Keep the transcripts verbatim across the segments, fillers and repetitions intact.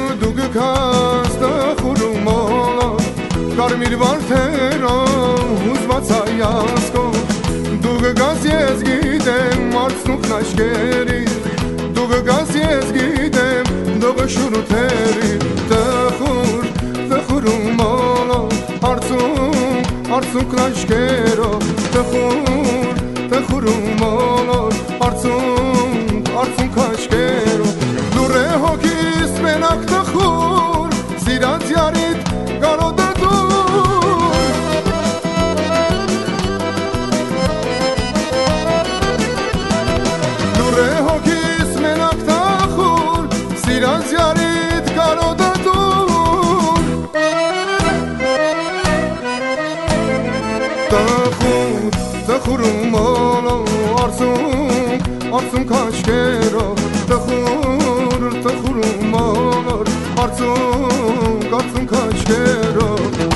դուգքաս տխուրումոլո կարմիր վարդերո հուզված հայացքո դուգքաս ես գիտեմ արցնուկն աչքերի դուգքաս ես գիտեմ դողը շուրութերի տխուր տխուրումոլո արցունք արցունքն աչքերո տխուր տխուրումոլո արցունք արցունք աչքերո դուր է հոգիս մենակ տխուր սիրած յարիդ կարոտը դուր դուր է հոգիս մենակ տխուր սիրած յարիդ կարոտը դուր տխուր տխուրումոլո արցունք արցունք աչքերո տխուր տխուրումոլո արցունք արցունք աչքերո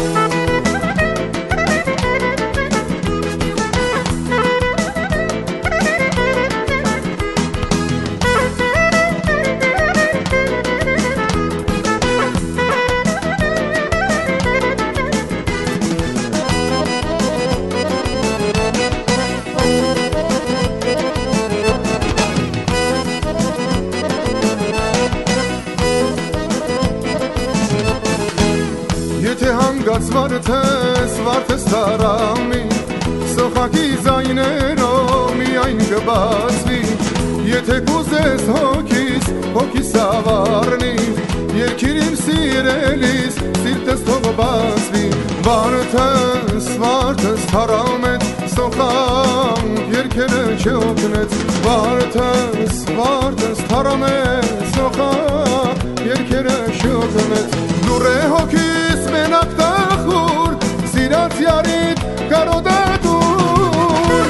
Եթե հանգած վարդես, վարդես թարամի Սոխակի զայներով միայն կբացվի Եթե կուզես հոգիս, հոգիս ավարնի Երկիր իմ սիրելիս, սիրտս թող բացվի Վարդես, վարդես թարամետ, սոխակ երկերը չօգնեց Վարդես, վարդես թարամետ, սոխակ երկերը չօգնեց Դուր է հոգիս մենակ տխուր սիրած յարիդ կարոտը դուր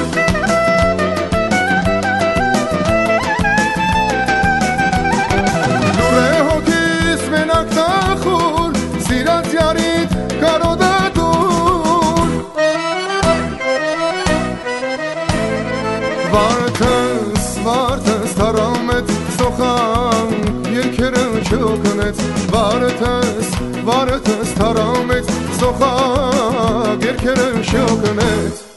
Դուր է հոգիս մենակ տխուր սիրած յարիդ կարոտը դուր Վարդես, վարդես թարամետ սոխանք երկերը չօգնեց Վարդես, վարդես թարամետ սոխակ երկերը չօգնեց